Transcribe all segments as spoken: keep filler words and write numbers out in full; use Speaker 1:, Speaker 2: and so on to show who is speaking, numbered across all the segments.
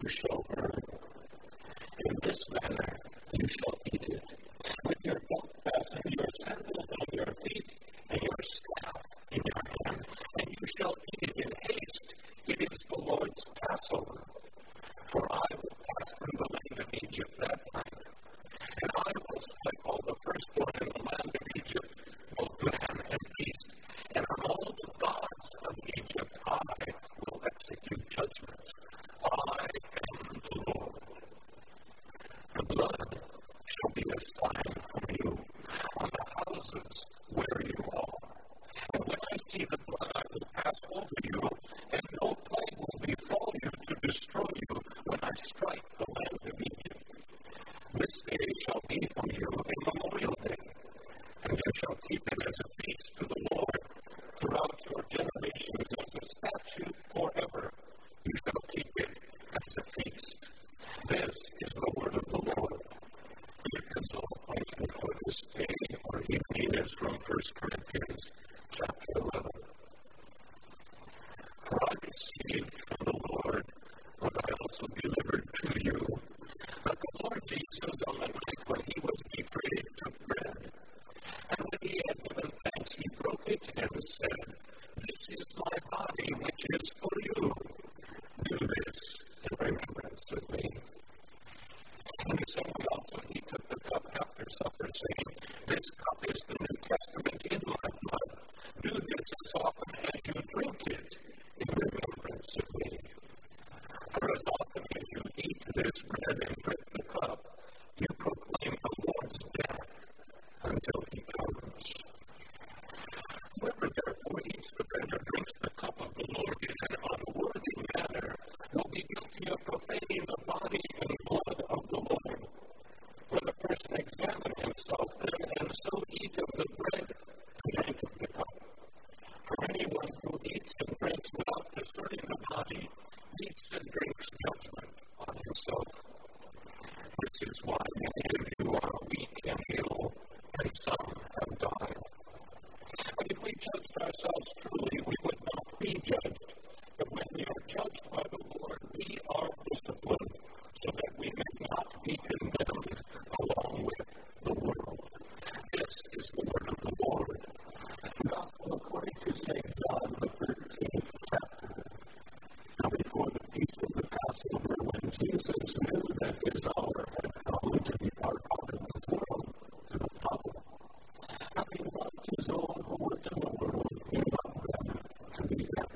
Speaker 1: you shall burn. In this manner you shall eat it, with your belt fastened, your sandals on your feet, and your staff in your hand, and you shall eat it in haste. It is the Lord's Passover. For I will pass through the land of Egypt that night, and I will strike all the firstborn in the land of Egypt, both man and beast, and on all the gods of Egypt I will execute judgments. I am the Lord. The blood shall be a sign for you on the houses where you are. And when I see the blood, I will pass over you, and no plague will befall you to destroy you when I strike the land of Egypt. This day shall be for you a memorial day, and you shall keep it as a feast to the Lord throughout your generations, as a statute forever. You shall keep it as a feast. This is the word of the Lord. The epistle written for this day or evening is from First Corinthians chapter eleven. For I received from the Lord what I also delivered to you, that the Lord Jesus, on the night when he was betrayed, took bread, and when he had given thanks, he broke it and said, "This is my body, which is for you. Do this in remembrance of me." And the same way also he took the cup after supper, saying, "This cup is the New Testament in my blood. Do this as often as you drink it in remembrance of me. For as often as you eat this bread and drink the cup, you proclaim the Lord's death until he comes. Whoever therefore eats the bread or drinks the cup of the Lord in an unworthy manner will be guilty of profaning the body and blood of the Lord. Let a person examine himself then, and so eat of the bread and drink of the cup. For anyone who eats and drinks without discerning the body eats and drinks judgment on himself. This is why many of you are weak and ill, and some have died. But if we judged ourselves truly, we would not be judged. But when we are judged by the Lord, we are disciplined, so that we may not be condemned along with the world. This is the word of the Lord. The Gospel according to Saint John, the thirteenth chapter. Now before the feast of the Passover, when Jesus knew that his hour had come to depart out of this world to the Father, having loved his own who were in the world, he loved them to the end.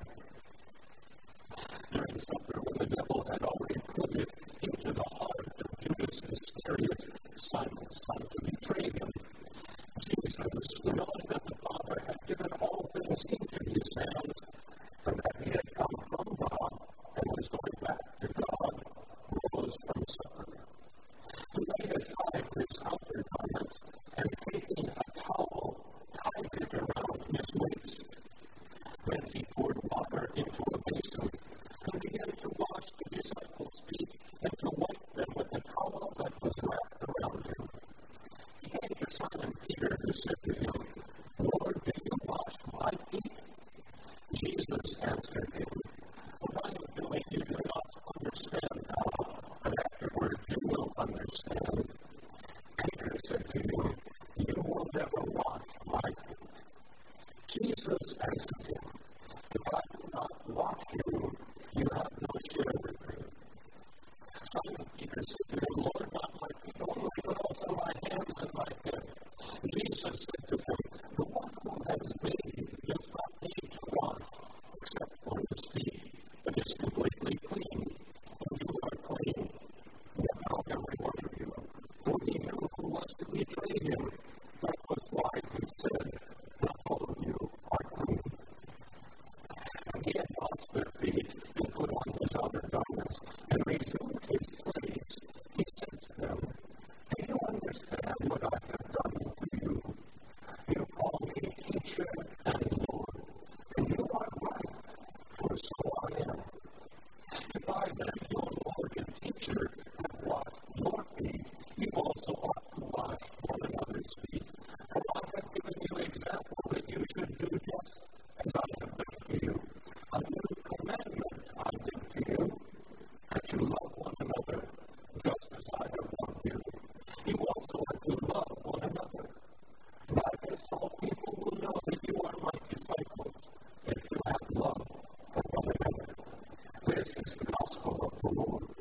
Speaker 1: During supper, when the devil had already put it into the heart of Judas Iscariot, Simon's son, to betray him, Jesus, knowing that the Father had given all things into his hands, and that he had come from God and was going back to God, rose from supper. He laid aside his outer garments, and taking a towel, tied it around his waist. Then he poured water into a basin and began to wash the gospel of the Lord.